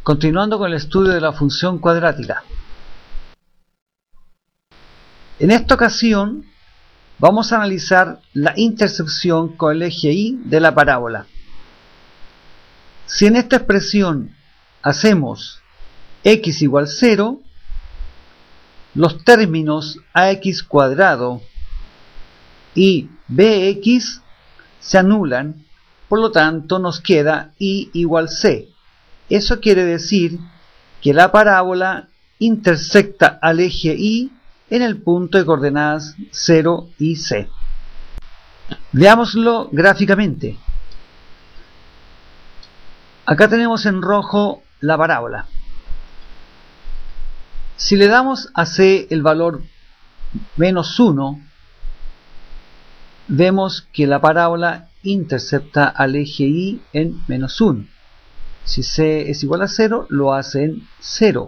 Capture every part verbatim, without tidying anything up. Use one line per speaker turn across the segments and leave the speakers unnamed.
Continuando con el estudio de la función cuadrática. En esta ocasión vamos a analizar la intersección con el eje Y de la parábola. Si en esta expresión hacemos x igual cero, los términos ax cuadrado y bx se anulan, por lo tanto nos queda y igual c. Eso quiere decir que la parábola intersecta al eje Y en el punto de coordenadas cero y c. Veámoslo gráficamente. Acá tenemos en rojo la parábola. Si le damos a c el valor menos uno, vemos que la parábola intercepta al eje Y en menos uno. Si c es igual a cero, lo hace en cero.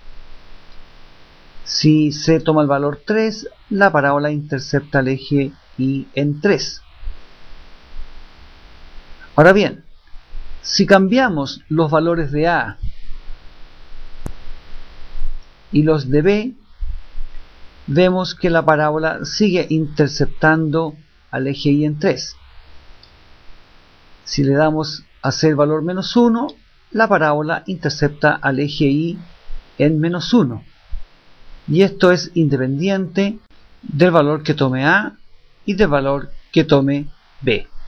Si c toma el valor tres, la parábola intercepta al eje Y en tres. Ahora bien, si cambiamos los valores de a y los de b, vemos que la parábola sigue interceptando al eje Y en tres. Si le damos a c el valor menos uno, la parábola intercepta al eje Y en menos uno. Y esto es independiente del valor que tome a y del valor que tome b.